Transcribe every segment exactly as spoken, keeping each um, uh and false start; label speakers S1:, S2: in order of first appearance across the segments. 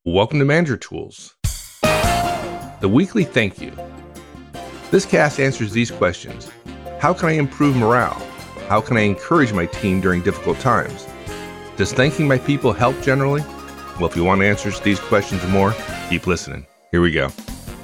S1: Welcome to Manager Tools, the weekly thank you. This cast answers these questions. How can I improve morale? How can I encourage my team during difficult times? Does thanking my people help generally? Well, if you want answers to these questions and more, keep listening. Here we go.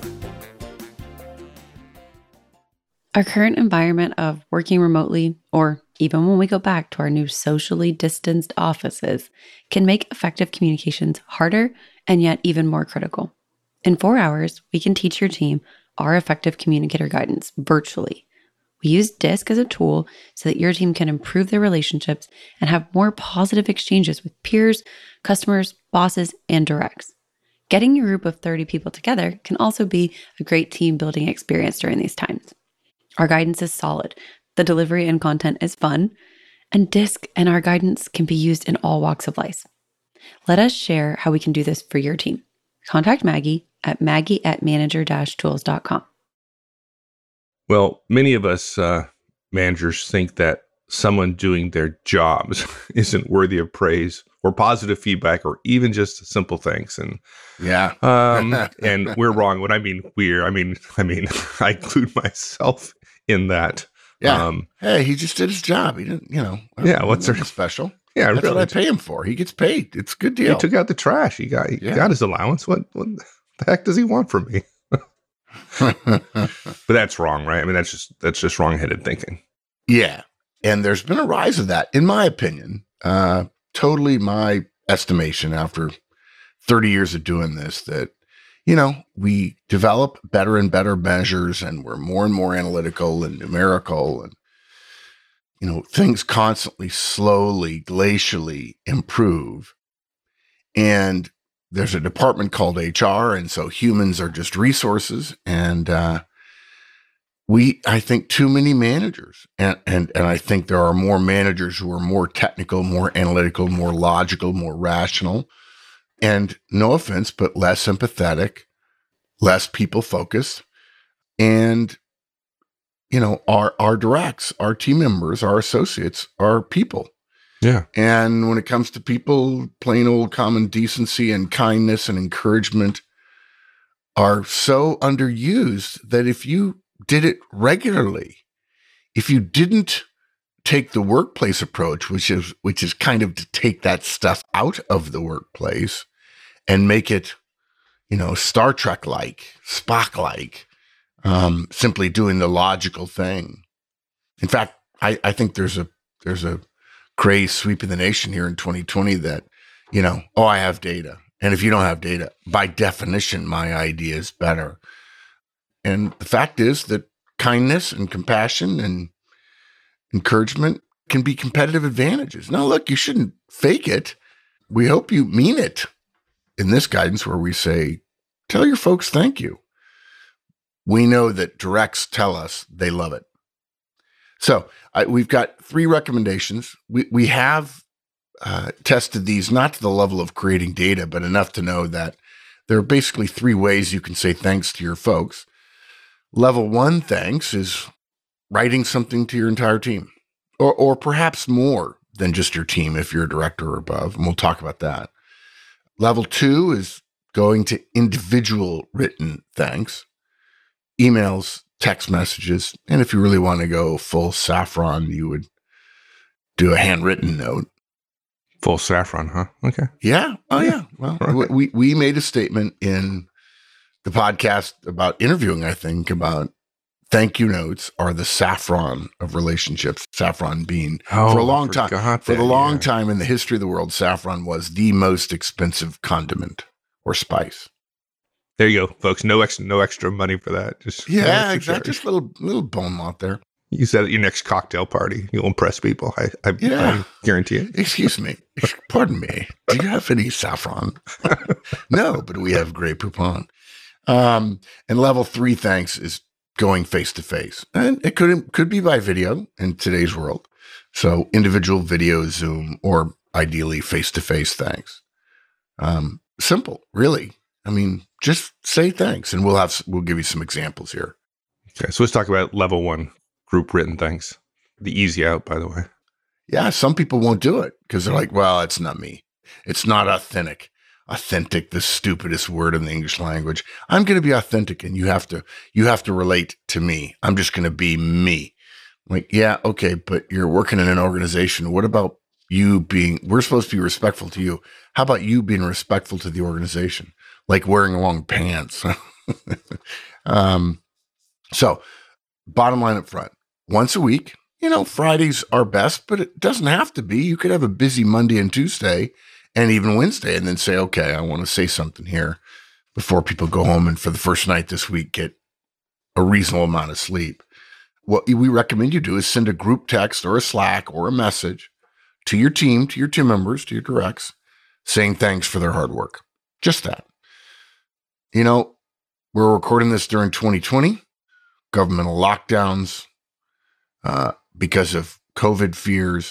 S2: Our current environment of working remotely, or even when we go back to our new socially distanced offices, can make effective communications harder and yet even more critical. In four hours, we can teach your team our effective communicator guidance virtually. We use DISC as a tool so that your team can improve their relationships and have more positive exchanges with peers, customers, bosses, and directs. Getting your group of thirty people together can also be a great team building experience during these times. Our guidance is solid, the delivery and content is fun, and DISC and our guidance can be used in all walks of life. Let us share how we can do this for your team. Contact Maggie at maggie at manager dash tools dot com.
S1: Well, many of us uh, managers think that someone doing their jobs isn't worthy of praise or positive feedback or even just simple thanks. And
S3: yeah,
S1: um, and we're wrong. When I mean we're, I mean I mean I include myself in that.
S3: Yeah.
S1: Um,
S3: hey, he just did his job. He didn't, you know.
S1: Yeah. What's there
S3: special?
S1: Yeah,
S3: that's
S1: really.
S3: what I pay him for. He gets paid. It's a good deal.
S1: He took out the trash. He got he
S3: yeah.
S1: got his allowance. What what the heck does he want from me? But that's wrong, right? I mean, that's just that's just wrong-headed thinking.
S3: Yeah, and there's been a rise of that, in my opinion. Uh, totally my estimation after thirty years of doing this, that, you know, we develop better and better measures, and we're more and more analytical and numerical, and, you know, things constantly, slowly, glacially improve. And there's a department called H R, and so humans are just resources. And uh, we, I think, too many managers, and, and and I think there are more managers who are more technical, more analytical, more logical, more rational, and no offense, but less empathetic, less people focused, and you know, our our directs, our team members, our associates are people.
S1: Yeah.
S3: And when it comes to people, plain old common decency and kindness and encouragement are so underused that if you did it regularly, if you didn't take the workplace approach, which is which is kind of to take that stuff out of the workplace and make it, you know, Star Trek-like, Spock-like, um, simply doing the logical thing. In fact, I, I think there's a there's a craze sweeping the nation here in twenty twenty that, you know, oh, I have data. And if you don't have data, by definition, my idea is better. And the fact is that kindness and compassion and encouragement can be competitive advantages. Now, look, you shouldn't fake it. We hope you mean it in this guidance where we say, tell your folks thank you. We know that directs tell us they love it. So uh, we've got three recommendations. We we have uh, tested these not to the level of creating data, but enough to know that there are basically three ways you can say thanks to your folks. Level one thanks is writing something to your entire team, or or perhaps more than just your team if you're a director or above, and we'll talk about that. Level two is going to individual written thanks, emails, text messages, and if you really want to go full saffron, you would do a handwritten note.
S1: Full saffron, huh? Okay.
S3: Yeah. Oh, yeah. Well, okay. we we made a statement in the podcast about interviewing, I think, about thank you notes are the saffron of relationships. Saffron being
S1: oh,
S3: for a long time,
S1: that,
S3: for the long
S1: yeah.
S3: time in the history of the world, saffron was the most expensive condiment or spice.
S1: There you go, folks. No extra, no extra money for that. Just
S3: yeah, exactly. Just a little, little bone lot there.
S1: Use that at your next cocktail party. You'll impress people. I, I,
S3: yeah.
S1: I guarantee it.
S3: Excuse me. Pardon me. Do you have any saffron? No, but we have Grey Poupon. Um, and level three thanks is going face to face, and it could could be by video in today's world. So individual video, Zoom, or ideally face to face thanks. Um, simple, really. I mean, just say thanks, and we'll have we'll give you some examples here.
S1: Okay, so let's talk about level one, group written thanks. The easy out, by the way.
S3: Yeah, some people won't do it because they're like, well, it's not me. It's not authentic. authentic, the stupidest word in the English language. I'm going to be authentic, and you have to, you have to relate to me. I'm just going to be me. Like, yeah, okay, but you're working in an organization. What about you being, we're supposed to be respectful to you. How about you being respectful to the organization? Like wearing long pants. um, so bottom line up front, once a week, you know, Fridays are best, but it doesn't have to be. You could have a busy Monday and Tuesday and even Wednesday, and then say, okay, I want to say something here before people go home and for the first night this week, get a reasonable amount of sleep. What we recommend you do is send a group text or a Slack or a message to your team, to your team members, to your directs, saying thanks for their hard work. Just that. You know, we're recording this during twenty twenty, governmental lockdowns, uh, because of COVID fears.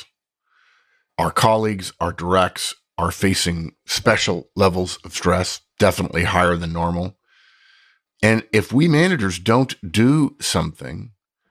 S3: Our colleagues, our directs are facing special levels of stress, definitely higher than normal. And if we managers don't do something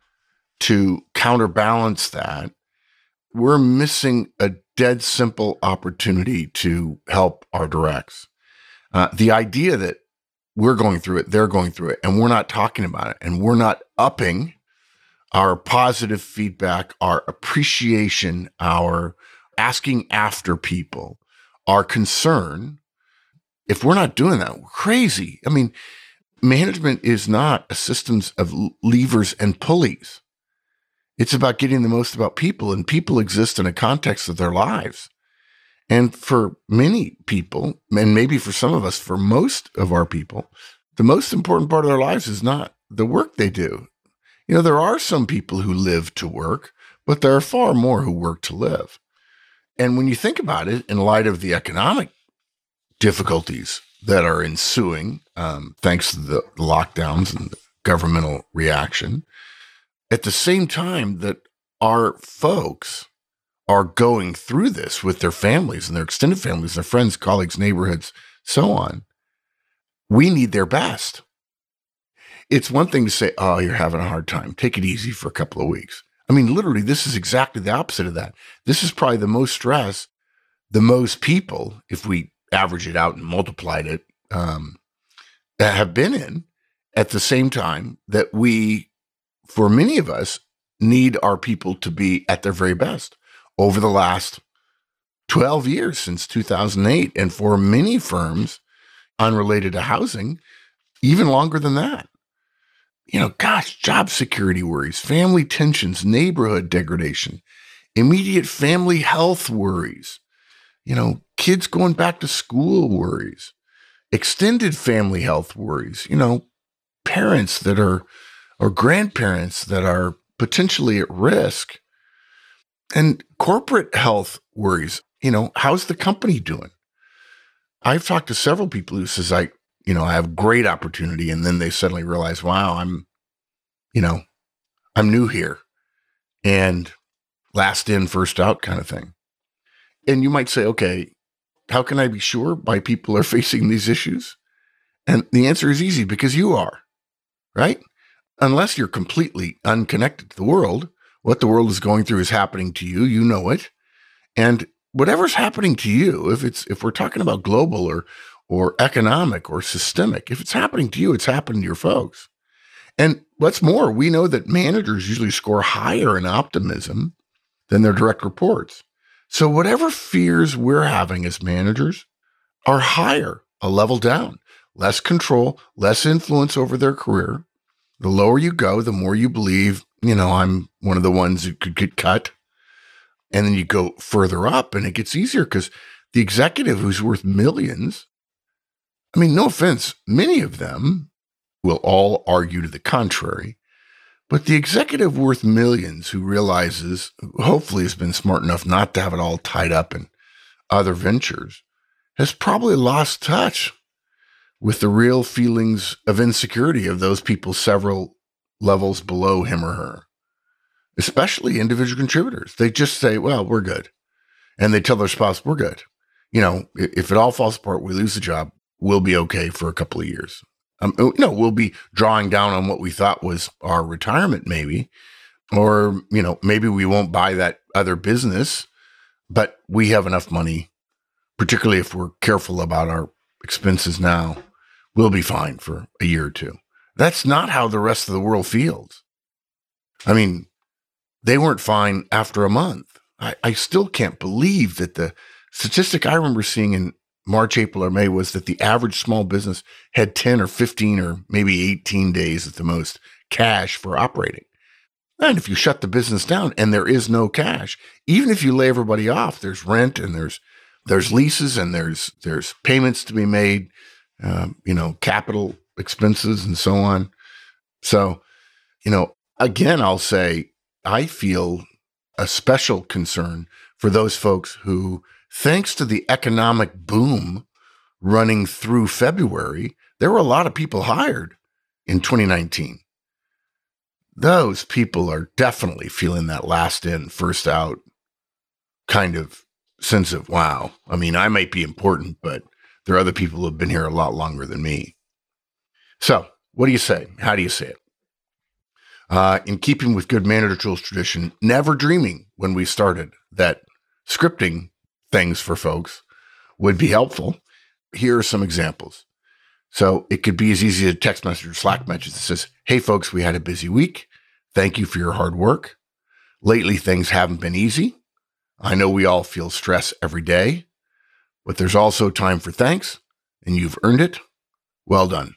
S3: to counterbalance that, we're missing a dead simple opportunity to help our directs. Uh, the idea that we're going through it, they're going through it, and we're not talking about it, and we're not upping our positive feedback, our appreciation, our asking after people, our concern. If we're not doing that, we're crazy. I mean, management is not a system of levers and pulleys. It's about getting the most about people, and people exist in a context of their lives. And for many people, and maybe for some of us, for most of our people, the most important part of their lives is not the work they do. You know, there are some people who live to work, but there are far more who work to live. And when you think about it, in light of the economic difficulties that are ensuing, um, thanks to the lockdowns and the governmental reaction, at the same time that our folks are going through this with their families and their extended families, their friends, colleagues, neighborhoods, so on, we need their best. It's one thing to say, oh, you're having a hard time. Take it easy for a couple of weeks. I mean, literally, this is exactly the opposite of that. This is probably the most stress, the most people, if we average it out and multiplied it, um, have been in at the same time that we, for many of us, need our people to be at their very best over the last twelve years since two thousand eight. And for many firms unrelated to housing, even longer than that. You know, gosh, job security worries, family tensions, neighborhood degradation, immediate family health worries, you know, kids going back to school worries, extended family health worries, you know, parents that are, or grandparents that are potentially at risk, and corporate health worries. You know, how's the company doing? I've talked to several people who says, I, you know, I have great opportunity. And then they suddenly realize, wow, I'm, you know, I'm new here, and last in, first out kind of thing. And you might say, okay, how can I be sure my people are facing these issues? And the answer is easy, because you are, right? Unless you're completely unconnected to the world, what the world is going through is happening to you. You know it. And whatever's happening to you, if it's, if we're talking about global or, or economic or systemic, if it's happening to you, it's happening to your folks. And what's more, we know that managers usually score higher in optimism than their direct reports. So whatever fears we're having as managers are higher, a level down, less control, less influence over their career. The lower you go, the more you believe, you know, I'm one of the ones who could get cut. And then you go further up, and it gets easier, because the executive who's worth millions, I mean, no offense, many of them will all argue to the contrary, but the executive worth millions who realizes, hopefully has been smart enough not to have it all tied up in other ventures, has probably lost touch with the real feelings of insecurity of those people several levels below him or her, especially individual contributors. They just say, well, we're good. And they tell their spouse, we're good. You know, if it all falls apart, we lose the job, we'll be okay for a couple of years. Um, you know, we'll be drawing down on what we thought was our retirement, maybe, or, you know, maybe we won't buy that other business, but we have enough money, particularly if we're careful about our expenses now. We'll be fine for a year or two. That's not how the rest of the world feels. I mean, they weren't fine after a month. I, I still can't believe that the statistic I remember seeing in March, April, or May was that the average small business had ten or fifteen or maybe eighteen days at the most cash for operating. And if you shut the business down and there is no cash, even if you lay everybody off, there's rent and there's there's leases and there's there's payments to be made, um, you know, capital expenses and so on. So, you know, again, I'll say I feel a special concern for those folks who, thanks to the economic boom running through February, there were a lot of people hired in twenty nineteen. Those people are definitely feeling that last in, first out kind of sense of, wow, I mean, I might be important, but there are other people who have been here a lot longer than me. So what do you say? How do you say it? Uh, in keeping with good manager tools tradition, never dreaming when we started that scripting things for folks would be helpful. Here are some examples. So it could be as easy as a text message or Slack message that says, hey, folks, we had a busy week. Thank you for your hard work. Lately, things haven't been easy. I know we all feel stress every day, but there's also time for thanks, and you've earned it. Well done.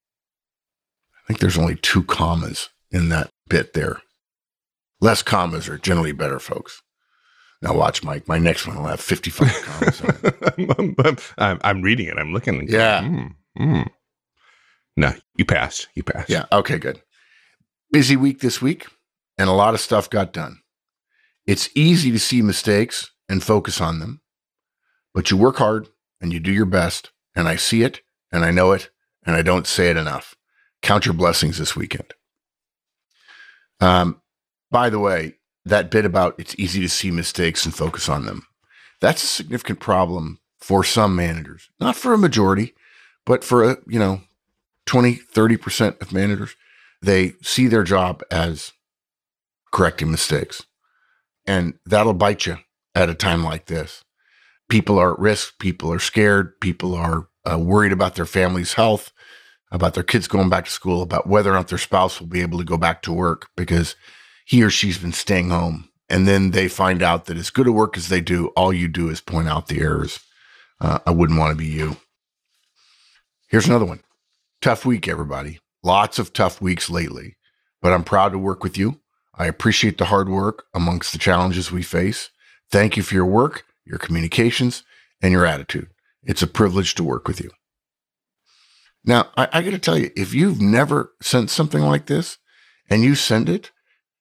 S3: I think there's only two commas in that bit there. Less commas are generally better, folks. Now watch, Mike. My next one will have fifty-five commas on it.
S1: I'm, I'm reading it. I'm looking.
S3: Yeah.
S1: Mm, mm. No, you passed. You passed.
S3: Yeah. Okay, good. Busy week this week, and a lot of stuff got done. It's easy to see mistakes and focus on them, but you work hard and you do your best, and I see it, and I know it, and I don't say it enough. Count your blessings this weekend. Um, by the way, that bit about it's easy to see mistakes and focus on them, that's a significant problem for some managers, not for a majority, but for a, you know, twenty, thirty percent of managers. They see their job as correcting mistakes, and that'll bite you at a time like this. People are at risk. People are scared. People are uh, worried about their family's health, about their kids going back to school, about whether or not their spouse will be able to go back to work because he or she's been staying home. And then they find out that as good a work as they do, all you do is point out the errors. Uh, I wouldn't want to be you. Here's another one. Tough week, everybody. Lots of tough weeks lately, but I'm proud to work with you. I appreciate the hard work amongst the challenges we face. Thank you for your work, your communications, and your attitude. It's a privilege to work with you. Now, I, I got to tell you, if you've never sent something like this and you send it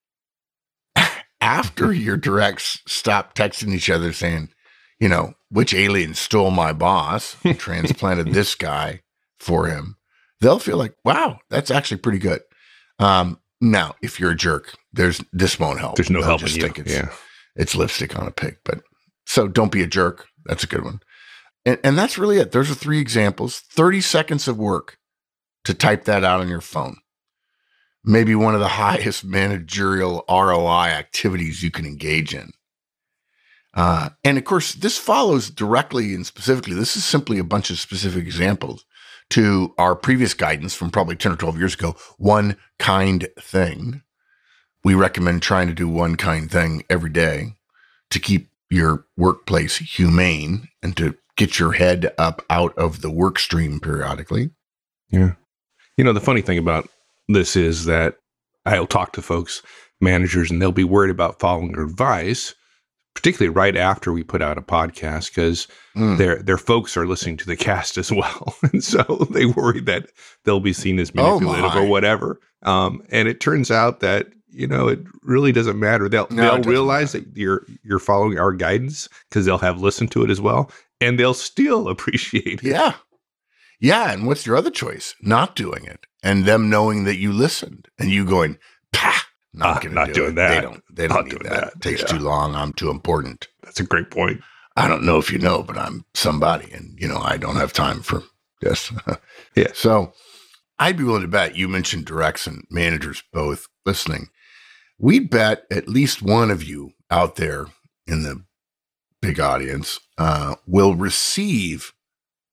S3: after your directs stop texting each other saying, you know, which alien stole my boss and transplanted this guy for him, they'll feel like, wow, that's actually pretty good. Um, now, if you're a jerk, there's this won't help.
S1: There's no
S3: They'll
S1: help
S3: just
S1: in you.
S3: think it's,
S1: Yeah.
S3: it's lipstick on a pig. But so don't be a jerk. That's a good one. And, and that's really it. Those are three examples. thirty seconds of work to type that out on your phone. Maybe one of the highest managerial R O I activities you can engage in. Uh, and of course, this follows directly and specifically. This is simply a bunch of specific examples to our previous guidance from probably ten or twelve years ago. One kind thing. We recommend trying to do one kind thing every day to keep your workplace humane and to get your head up out of the work stream periodically.
S1: Yeah. You know, the funny thing about this is that I'll talk to folks, managers, and they'll be worried about following our advice, particularly right after we put out a podcast, because mm. their their folks are listening to the cast as well. And so they worry that they'll be seen as manipulative oh or whatever. Um, and it turns out that, you know, it really doesn't matter. They'll no, they'll realize matter. that you're you're following our guidance because they'll have listened to it as well, and they'll still appreciate it.
S3: Yeah. Yeah. And what's your other choice? Not doing it. And them knowing that you listened and you going, pah, not
S1: uh,
S3: going
S1: not
S3: to do
S1: doing
S3: it.
S1: that.
S3: They don't, they don't
S1: not
S3: need
S1: doing
S3: that.
S1: that.
S3: It takes
S1: yeah.
S3: too long. I'm too important.
S1: That's a great point.
S3: I don't know if you know, but I'm somebody and, you know, I don't have time for this.
S1: yeah.
S3: So I'd be willing to bet you mentioned directs and managers both listening. We'd bet at least one of you out there in the big audience uh, will receive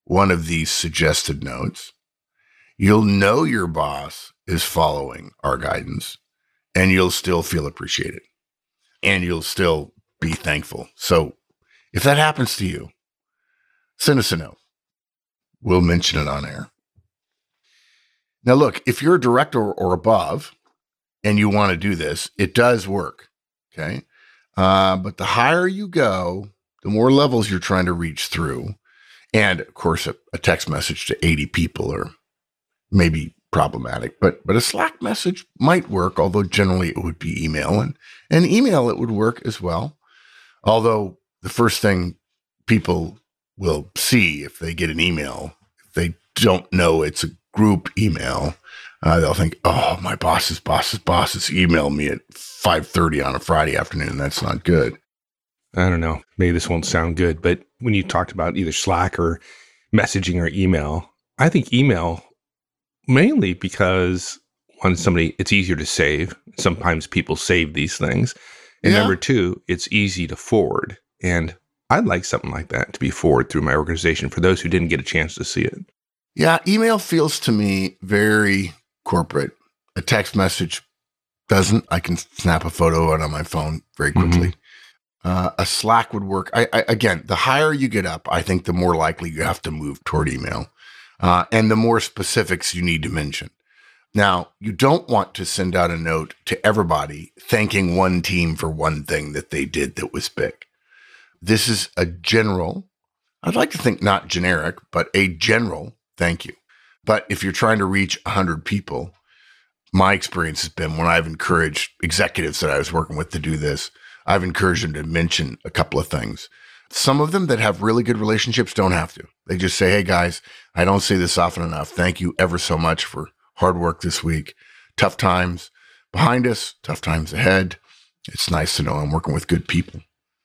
S3: one of these suggested notes, you'll know your boss is following our guidance, and you'll still feel appreciated, and you'll still be thankful. So if that happens to you, send us a note. We'll mention it on air. Now, look, if you're a director or above and you want to do this, it does work, okay? Uh, but the higher you go, the more levels you're trying to reach through. And, of course, a, a text message to eighty people or maybe problematic, but but a Slack message might work, although generally it would be email. And, and email, it would work as well. Although the first thing people will see if they get an email, if they don't know it's a group email, uh, they'll think, oh, my boss's boss's boss's emailed me at five thirty on a Friday afternoon. That's not good.
S1: I don't know. Maybe this won't sound good, but when you talked about either Slack or messaging or email, I think email mainly because one, somebody, it's easier to save. Sometimes people save these things. And
S3: Yeah.
S1: number two, it's easy to forward. And I'd like something like that to be forwarded through my organization for those who didn't get a chance to see it.
S3: Yeah, email feels to me very corporate. A text message doesn't. I can snap a photo out on my phone very quickly. Uh, a Slack would work. I, I, again, the higher you get up, I think the more likely you have to move toward email, uh, and the more specifics you need to mention. Now, you don't want to send out a note to everybody thanking one team for one thing that they did that was big. This is a general, I'd like to think not generic, but a general thank you. But if you're trying to reach one hundred people, my experience has been when I've encouraged executives that I was working with to do this, I've encouraged them to mention a couple of things. Some of them that have really good relationships don't have to. They just say, hey, guys, I don't say this often enough. Thank you ever so much for hard work this week. Tough times behind us, tough times ahead. It's nice to know I'm working with good people.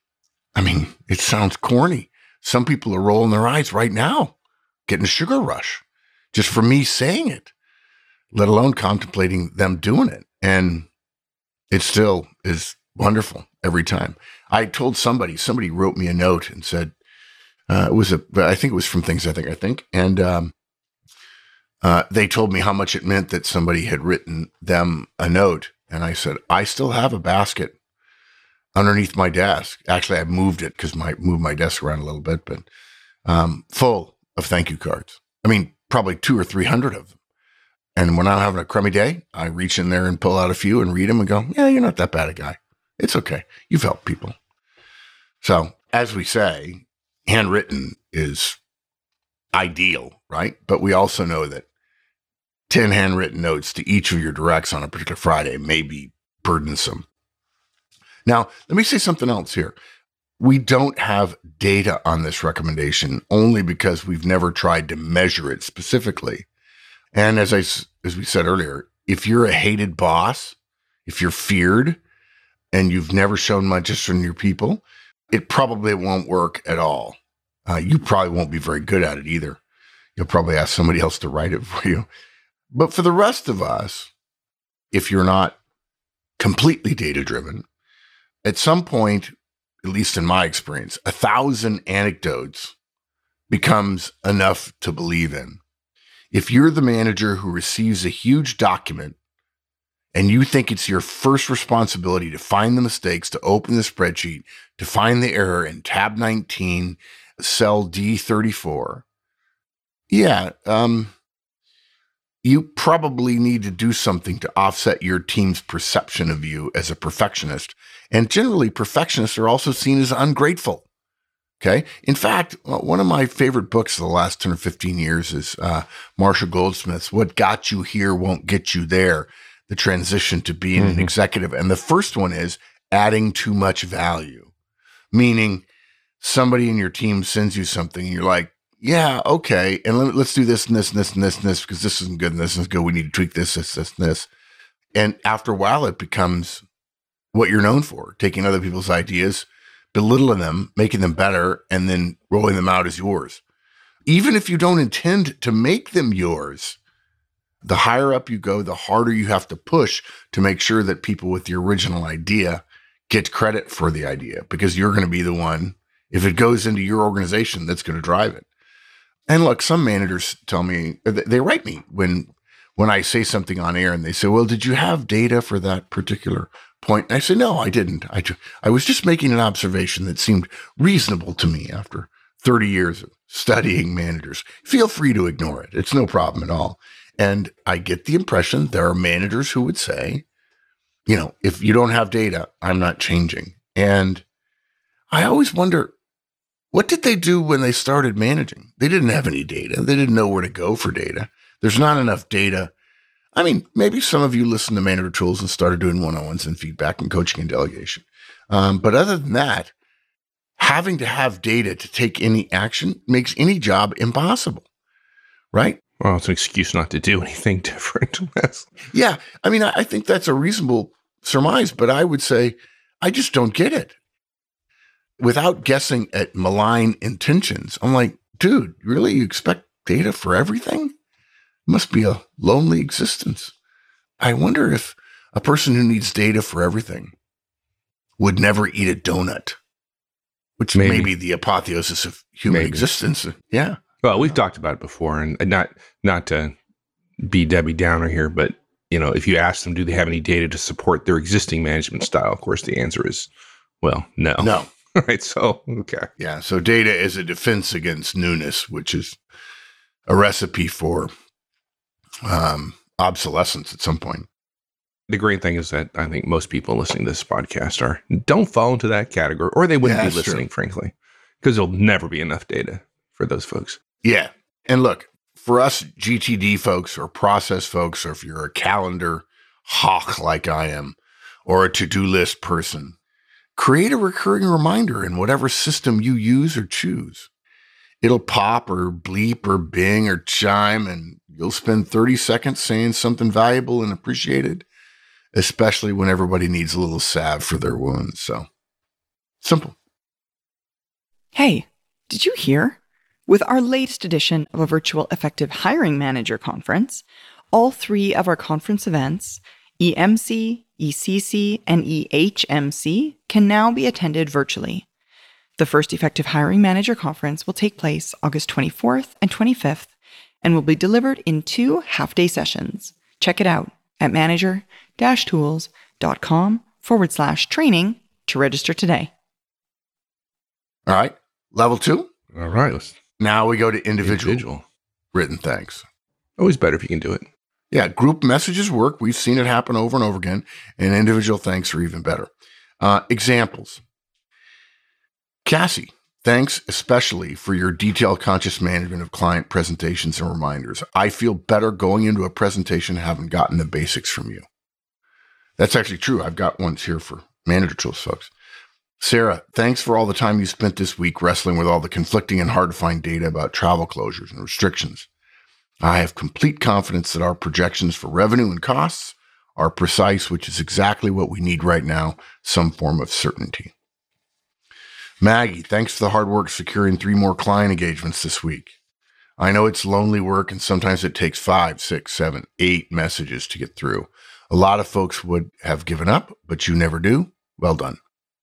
S3: I mean, it sounds corny. Some people are rolling their eyes right now, getting a sugar rush just for me saying it, let alone contemplating them doing it. And it still is wonderful every time. I told somebody, somebody wrote me a note and said, uh, it was a, I think it was from Things I Think, I think. And um, uh, they told me how much it meant that somebody had written them a note. And I said, I still have a basket underneath my desk. Actually, I moved it because I moved my desk around a little bit, but um, full of thank you cards. I mean, probably two or three hundred of them. And when I'm having a crummy day, I reach in there and pull out a few and read them and go, yeah, you're not that bad a guy. It's okay. You've helped people. So as we say, handwritten is ideal, right? But we also know that ten handwritten notes to each of your directs on a particular Friday may be burdensome. Now, let me say something else here. We don't have data on this recommendation only because we've never tried to measure it specifically. And as I, as we said earlier, if you're a hated boss, if you're feared, and you've never shown much interest in your people, it probably won't work at all. Uh, you probably won't be very good at it either. You'll probably ask somebody else to write it for you. But for the rest of us, if you're not completely data-driven, at some point, at least in my experience, a thousand anecdotes becomes enough to believe in. If you're the manager who receives a huge document and you think it's your first responsibility to find the mistakes, to open the spreadsheet, to find the error in tab nineteen, cell D thirty-four, yeah, um, you probably need to do something to offset your team's perception of you as a perfectionist. And generally, perfectionists are also seen as ungrateful. Okay. In fact, one of my favorite books of the last ten or fifteen years is uh, Marshall Goldsmith's What Got You Here Won't Get You There, the transition to being mm-hmm. an executive. And the first one is adding too much value, meaning somebody in your team sends you something and you're like, yeah, okay. And let, let's do this and this and this and this and this because this isn't good and this isn't good. We need to tweak this, this, this, and this. And after a while, it becomes what you're known for, taking other people's ideas, belittling them, making them better, and then rolling them out as yours. Even if you don't intend to make them yours, the higher up you go, the harder you have to push to make sure that people with the original idea get credit for the idea because you're going to be the one, if it goes into your organization, that's going to drive it. And look, some managers tell me, they write me when when I say something on air and they say, well, did you have data for that particular point? And I say, no, I didn't. I, ju- I was just making an observation that seemed reasonable to me after thirty years of studying managers. Feel free to ignore it. It's no problem at all. And I get the impression there are managers who would say, you know, if you don't have data, I'm not changing. And I always wonder, what did they do when they started managing? They didn't have any data. They didn't know where to go for data. There's not enough data. I mean, maybe some of you listened to Manager Tools and started doing one-on-ones and feedback and coaching and delegation. Um, but other than that, having to have data to take any action makes any job impossible, right?
S1: Well, it's an excuse not to do anything different.
S3: Yeah. I mean, I, I think that's a reasonable surmise, but I would say, I just don't get it. Without guessing at malign intentions, I'm like, dude, really? You expect data for everything? It must be a lonely existence. I wonder if a person who needs data for everything would never eat a donut, which maybe. may be the apotheosis of human maybe. existence. Yeah.
S1: Well, we've talked about it before, and not not to be Debbie Downer here, but you know, if you ask them, do they have any data to support their existing management style? Of course, the answer is, well, no.
S3: No.
S1: Right. So, okay.
S3: Yeah. So data is a defense against newness, which is a recipe for um, obsolescence at some point.
S1: The great thing is that I think most people listening to this podcast are don't fall into that category, or they wouldn't
S3: yeah,
S1: be listening,
S3: true.
S1: frankly, because there'll never be enough data for those folks.
S3: Yeah. And look, for us G T D folks or process folks, or if you're a calendar hawk like I am, or a to-do list person, create a recurring reminder in whatever system you use or choose. It'll pop or bleep or bing or chime, and you'll spend thirty seconds saying something valuable and appreciated, especially when everybody needs a little salve for their wounds. So, simple.
S4: Hey, did you hear? With our latest edition of a virtual Effective Hiring Manager conference, all three of our conference events, E M C, E C C, and E H M C, can now be attended virtually. The first Effective Hiring Manager conference will take place August twenty-fourth and twenty-fifth and will be delivered in two half-day sessions. Check it out at manager-tools.com forward slash training to register today.
S3: All right. Level two.
S1: All right. Let's
S3: now we go to individual,
S1: individual
S3: written thanks.
S1: Always better if you can do it.
S3: Yeah. Group messages work. We've seen it happen over and over again, and individual thanks are even better. Uh, examples. Cassie, thanks especially for your detailed conscious management of client presentations and reminders. I feel better going into a presentation having gotten the basics from you. That's actually true. I've got ones here for Manager Tools folks. Sarah, thanks for all the time you spent this week wrestling with all the conflicting and hard to find data about travel closures and restrictions. I have complete confidence that our projections for revenue and costs are precise, which is exactly what we need right now, some form of certainty. Maggie, thanks for the hard work securing three more client engagements this week. I know it's lonely work, and sometimes it takes five, six, seven, eight messages to get through. A lot of folks would have given up, but you never do. Well done.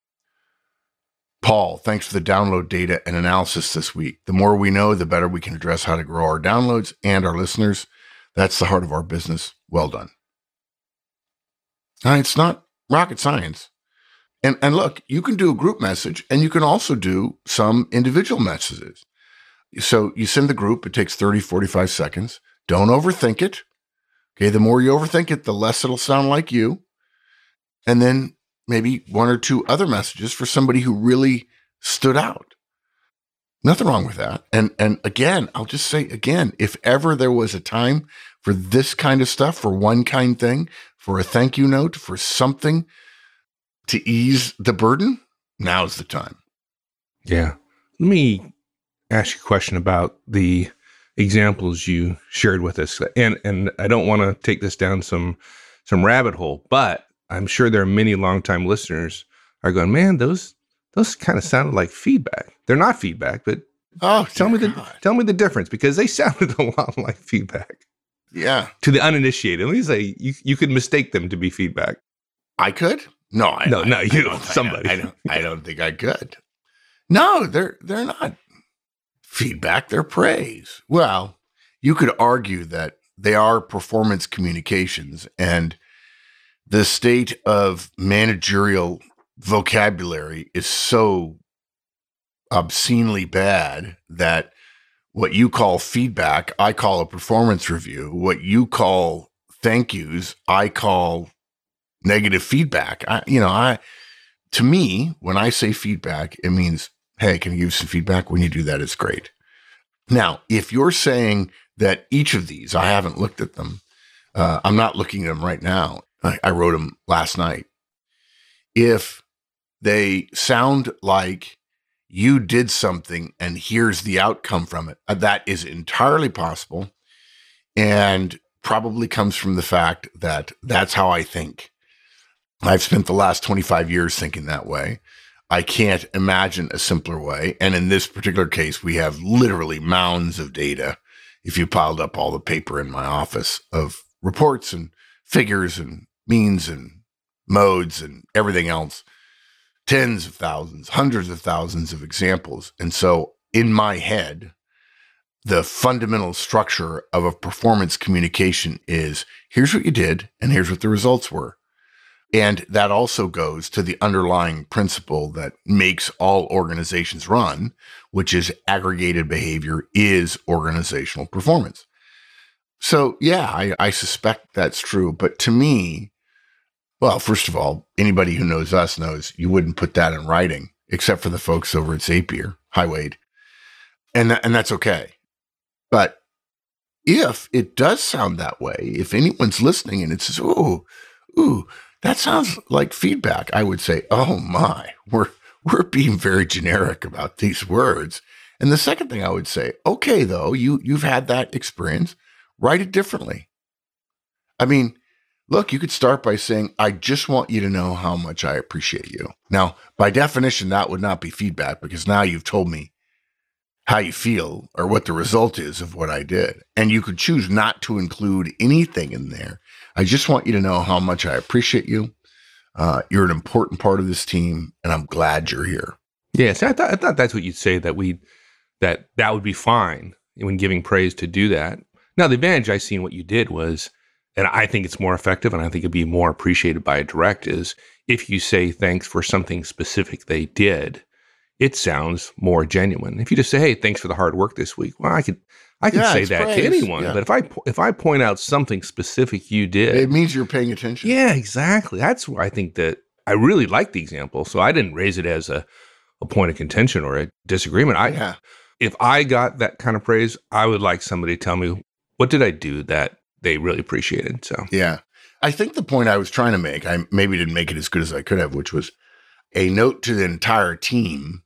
S3: Paul, thanks for the download data and analysis this week. The more we know, the better we can address how to grow our downloads and our listeners. That's the heart of our business. Well done. Now, it's not rocket science. And, and look, you can do a group message, and you can also do some individual messages. So you send the group. It takes thirty, forty-five seconds. Don't overthink it. Okay, the more you overthink it, the less it'll sound like you. And then maybe one or two other messages for somebody who really stood out. Nothing wrong with that. And and again, I'll just say again, if ever there was a time for this kind of stuff, for one kind thing, for a thank you note, for something to ease the burden, now's the time.
S1: Yeah. Let me ask you a question about the examples you shared with us. And and I don't want to take this down some some rabbit hole, but I'm sure there are many longtime listeners are going, man, those those kind of sounded like feedback. They're not feedback, but
S3: oh,
S1: tell me the
S3: God. tell
S1: tell me the difference, because they sounded a lot like feedback.
S3: Yeah.
S1: To the uninitiated, let me say you you could mistake them to be feedback.
S3: I could? No, I
S1: no,
S3: I,
S1: no, you
S3: I don't,
S1: somebody.
S3: I don't, I don't I don't think I could. No, they're they're not feedback, they're praise. Well, you could argue that they are performance communications, and the state of managerial vocabulary is so obscenely bad that what you call feedback, I call a performance review. What you call thank yous, I call negative feedback. I, you know, I, to me, when I say feedback, it means, hey, can you give some feedback? When you do that, it's great. Now, if you're saying that each of these, I haven't looked at them. Uh, I'm not looking at them right now. I, I wrote them last night. If they sound like you did something and here's the outcome from it, that is entirely possible and probably comes from the fact that that's how I think. I've spent the last twenty-five years thinking that way. I can't imagine a simpler way. And in this particular case, we have literally mounds of data. If you piled up all the paper in my office of reports and figures and means and modes and everything else, tens of thousands, hundreds of thousands of examples. And so in my head, the fundamental structure of a performance communication is here's what you did and here's what the results were. And that also goes to the underlying principle that makes all organizations run, which is aggregated behavior is organizational performance. So yeah, I, I suspect that's true. But to me, well, first of all, anybody who knows us knows you wouldn't put that in writing, except for the folks over at Zapier, Hi Wade. And, that, and that's okay. But if it does sound that way, if anyone's listening and it says, ooh, ooh, that sounds like feedback, I would say, oh my, we're we're being very generic about these words. And the second thing I would say, okay, though, you you've had that experience, write it differently. I mean, look, you could start by saying, I just want you to know how much I appreciate you. Now, by definition, that would not be feedback because now you've told me how you feel or what the result is of what I did. And you could choose not to include anything in there. I just want you to know how much I appreciate you. Uh, you're an important part of this team, and I'm glad you're here.
S1: Yes, I thought I thought that's what you'd say, that we that that would be fine when giving praise to do that. Now, the advantage I see in what you did was, and I think it's more effective, and I think it'd be more appreciated by a direct, is if you say thanks for something specific they did, it sounds more genuine. If you just say, hey, thanks for the hard work this week, well, I could I can
S3: yeah,
S1: say that
S3: praise.
S1: to anyone,
S3: yeah.
S1: but if I if I point out something specific you did,
S3: it means you're paying attention.
S1: Yeah, exactly. That's where I think that I really like the example. So I didn't raise it as a, a point of contention or a disagreement. I
S3: yeah.
S1: If I got that kind of praise, I would like somebody to tell me, what did I do that they really appreciated? So
S3: yeah, I think the point I was trying to make, I maybe didn't make it as good as I could have, which was a note to the entire team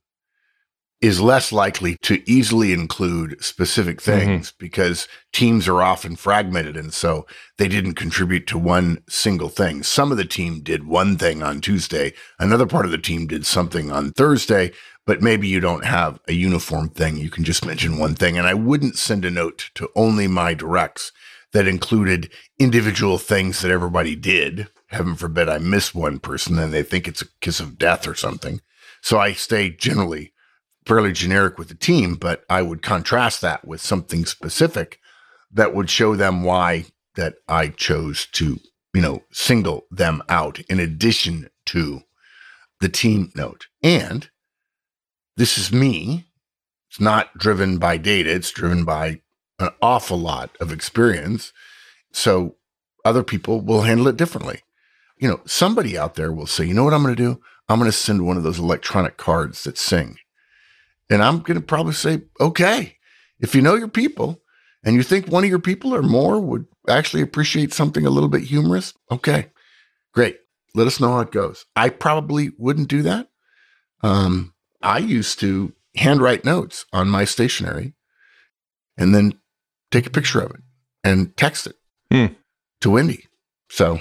S3: is less likely to easily include specific things mm-hmm. because teams are often fragmented. And so they didn't contribute to one single thing. Some of the team did one thing on Tuesday. Another part of the team did something on Thursday, but maybe you don't have a uniform thing. You can just mention one thing. And I wouldn't send a note to only my directs that included individual things that everybody did. Heaven forbid I miss one person and they think it's a kiss of death or something. So I stay generally fairly generic with the team, but I would contrast that with something specific that would show them why that I chose to, you know, single them out in addition to the team note. And this is me. It's not driven by data. It's driven by an awful lot of experience. So other people will handle it differently. You know, somebody out there will say, you know what I'm going to do? I'm going to send one of those electronic cards that sing. And I'm going to probably say, okay, if you know your people and you think one of your people or more would actually appreciate something a little bit humorous, okay, great. Let us know how it goes. I probably wouldn't do that. Um, I used to handwrite notes on my stationery and then take a picture of it and text it hmm. to Wendy. So,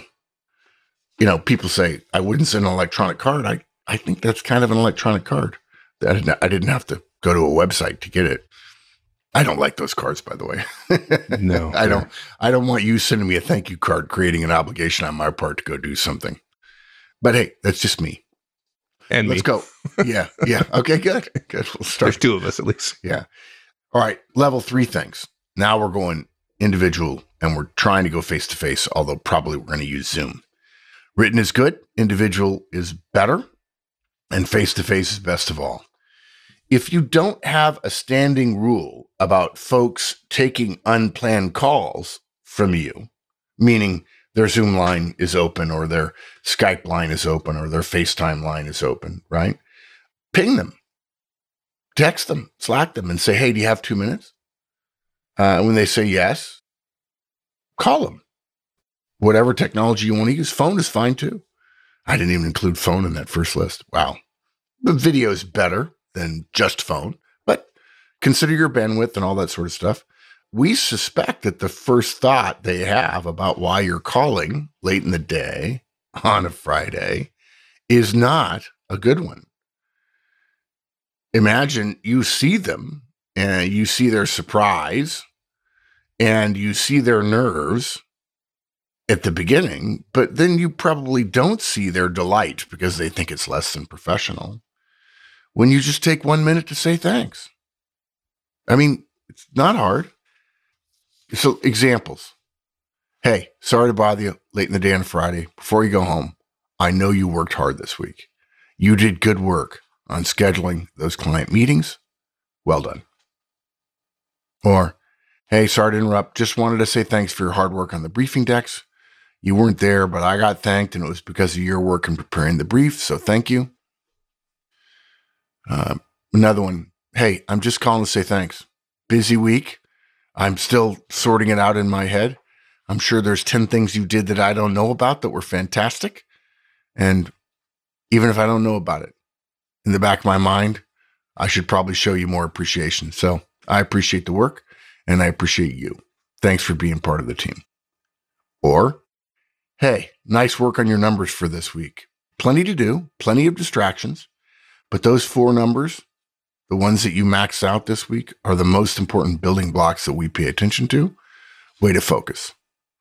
S3: you know, people say, I wouldn't send an electronic card. I, I think that's kind of an electronic card. I didn't, I didn't have to go to a website to get it. I don't like those cards, by the way.
S1: No,
S3: I don't. I don't want you sending me a thank you card, creating an obligation on my part to go do something. But hey, that's just me.
S1: And
S3: let's
S1: me.
S3: go. Yeah, yeah. Okay, good, good. We'll start.
S1: There's two of us at least.
S3: Yeah. All right, level three things. Now we're going individual and we're trying to go face-to-face, although probably we're going to use Zoom. Written is good, individual is better, and face-to-face is best of all. If you don't have a standing rule about folks taking unplanned calls from you, meaning their Zoom line is open or their Skype line is open or their FaceTime line is open, right? Ping them, text them, Slack them and say, hey, do you have two minutes? Uh, when they say yes, call them. Whatever technology you want to use, phone is fine too. I didn't even include phone in that first list. Wow. The video is better than just phone, but consider your bandwidth and all that sort of stuff. We suspect that the first thought they have about why you're calling late in the day on a Friday is not a good one. Imagine you see them and you see their surprise and you see their nerves at the beginning, but then you probably don't see their delight because they think it's less than professional when you just take one minute to say thanks. I mean, it's not hard. So examples. Hey, sorry to bother you late in the day on Friday. Before you go home, I know you worked hard this week. You did good work on scheduling those client meetings. Well done. Or, hey, sorry to interrupt. Just wanted to say thanks for your hard work on the briefing decks. You weren't there, but I got thanked, and it was because of your work in preparing the brief, so thank you. Uh, another one. Hey, I'm just calling to say thanks. Busy week. I'm still sorting it out in my head. I'm sure there's ten things you did that I don't know about that were fantastic. And even if I don't know about it, in the back of my mind, I should probably show you more appreciation. So I appreciate the work and I appreciate you. Thanks for being part of the team. Or, hey, nice work on your numbers for this week. Plenty to do, plenty of distractions, but those four numbers, the ones that you maxed out this week, are the most important building blocks that we pay attention to. Way to focus.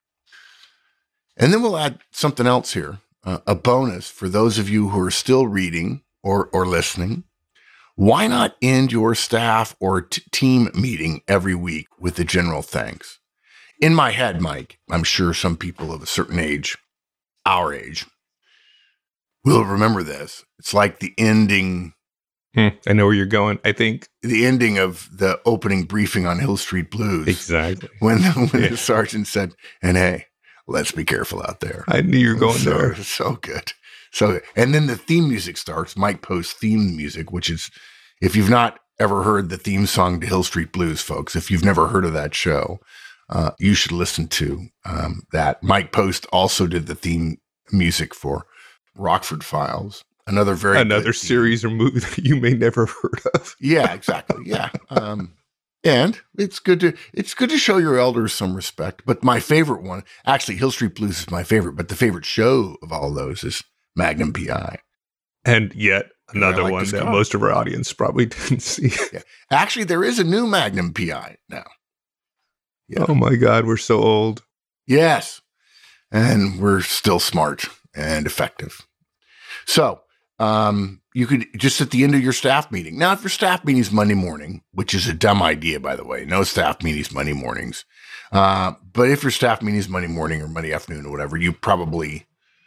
S3: And then we'll add something else here, uh, a bonus for those of you who are still reading or, or listening. Why not end your staff or t- team meeting every week with a general thanks? In my head, Mike, I'm sure some people of a certain age, our age, will remember this. It's like the ending.
S1: Hmm, I know where you're going. I think
S3: the ending of the opening briefing on Hill Street Blues.
S1: Exactly.
S3: When, the, when
S1: yeah.
S3: the sergeant said, and hey, let's be careful out there.
S1: I knew you were going
S3: so,
S1: there.
S3: So good. So, and then the theme music starts. Mike Post theme music, which is, if you've not ever heard the theme song to Hill Street Blues, folks, if you've never heard of that show, uh, you should listen to um, that. Mike Post also did the theme music for Rockford Files. Another very
S1: another series or movie that you may never have heard of.
S3: Yeah, exactly. Yeah. Um, and it's good to it's good to show your elders some respect. But my favorite one, actually, Hill Street Blues is my favorite, but the favorite show of all those is Magnum P I.
S1: And yet another
S3: like
S1: one that most of our audience probably didn't see.
S3: Yeah. Actually, there is a new Magnum P I now.
S1: Yeah. Oh my God, we're so old.
S3: Yes. And we're still smart and effective. So, Um, you could just at the end of your staff meeting. Now, if your staff meeting is Monday morning, which is a dumb idea, by the way, no staff meetings Monday mornings. Uh, but if your staff meeting is Monday morning or Monday afternoon or whatever, you probably,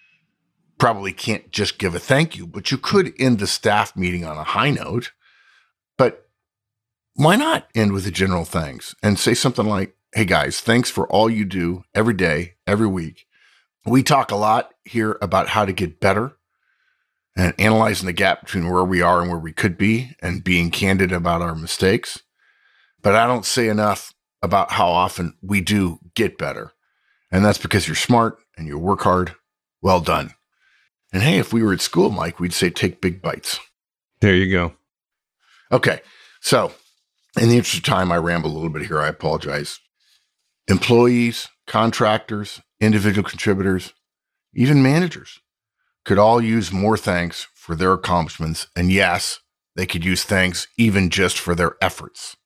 S3: probably can't just give a thank you, but you could end the staff meeting on a high note. But why not end with a general thanks and say something like, hey guys, thanks for all you do every day, every week. We talk a lot here about how to get better and analyzing the gap between where we are and where we could be and being candid about our mistakes. But I don't say enough about how often we do get better. And that's because you're smart and you work hard. Well done. And hey, if we were at school, Mike, we'd say take big bites.
S1: There you go.
S3: Okay. So in the interest of time, I ramble a little bit here. I apologize. Employees, contractors, individual contributors, even managers could all use more thanks for their accomplishments. And yes, they could use thanks even just for their efforts.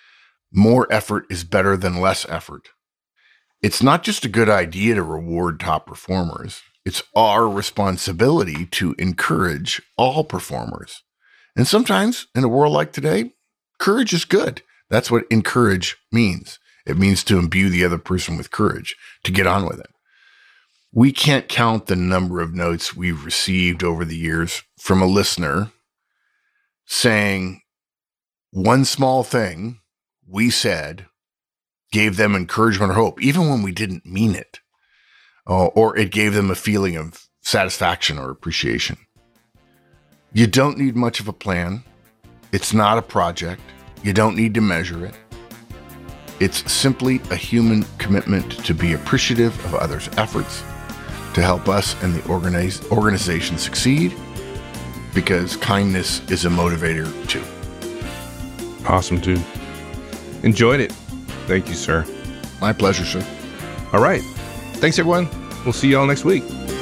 S3: More effort is better than less effort. It's not just a good idea to reward top performers. It's our responsibility to encourage all performers. And sometimes in a world like today, courage is good. That's what encourage means. It means to imbue the other person with courage, to get on with it. We can't count the number of notes we've received over the years from a listener saying one small thing we said gave them encouragement or hope, even when we didn't mean it, uh, or it gave them a feeling of satisfaction or appreciation. You don't need much of a plan. It's not a project. You don't need to measure it. It's simply a human commitment to be appreciative of others' efforts, to help us and the organize, organization succeed, because kindness is a motivator too.
S1: Awesome, dude. Enjoyed it. Thank you, sir.
S3: My pleasure, sir.
S1: All right. Thanks, everyone. We'll see you all next week.